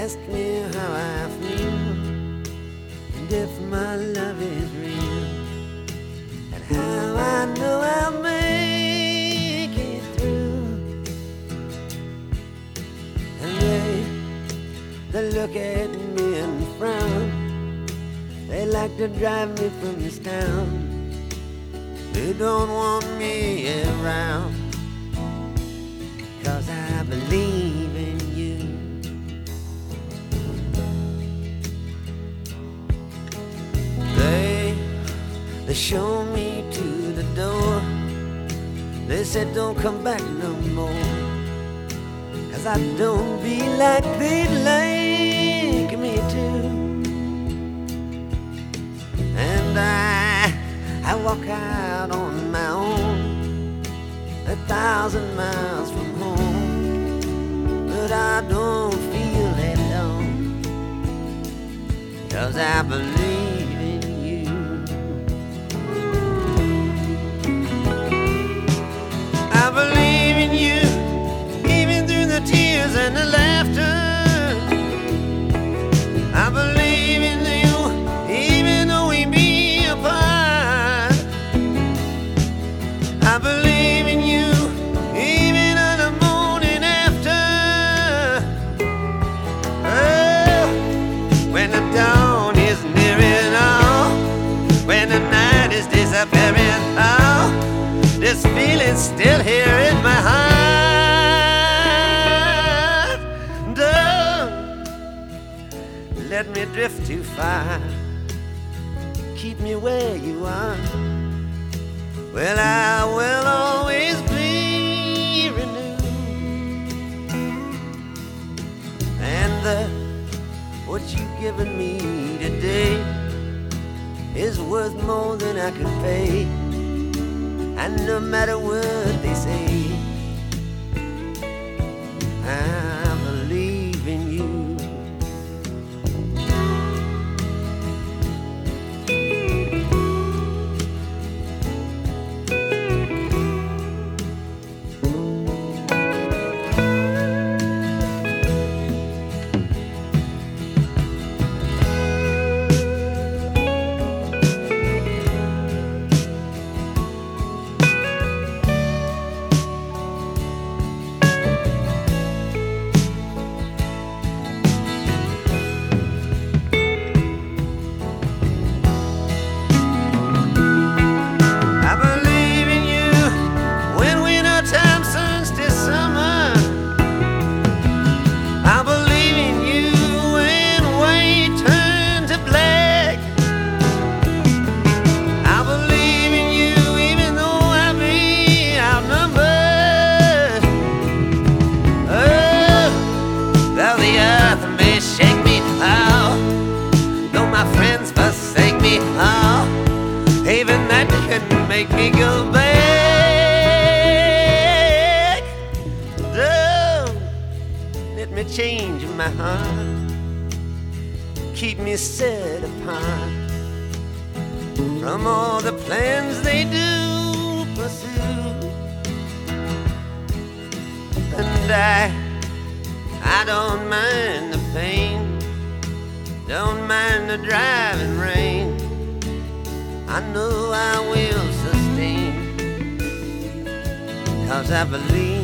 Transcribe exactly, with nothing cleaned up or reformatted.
ask me how I feel and if my love is real and how I know I'll make it through. And they, they look at me and frown. They like to drive me from this town. They don't want me around, 'cause I believe in you. They, they show me to the door. They said don't come back no more, 'cause I don't be like they'd like me to. And I, I walk out on my own, a thousand miles from home, but I don't feel alone, 'cause I believe in you. I believe in you, even through the tears and the laughter. I believe in you, even though we be apart. I believe in you, even on the morning after. Oh, when the dawn is nearing, oh, when the night is disappearing, oh, this feeling's still here in my heart. Don't let me drift too far. Keep me where you are. Well, I will always be renewed. And the, what you've given me today is worth more than I could pay. And no matter what they say, I believe in you. Even that couldn't make me go back. Don't let me change my heart. Keep me set apart from all the plans they do pursue. And I, I don't mind the pain, don't mind the driving rain. I know I will sustain, 'cause I believe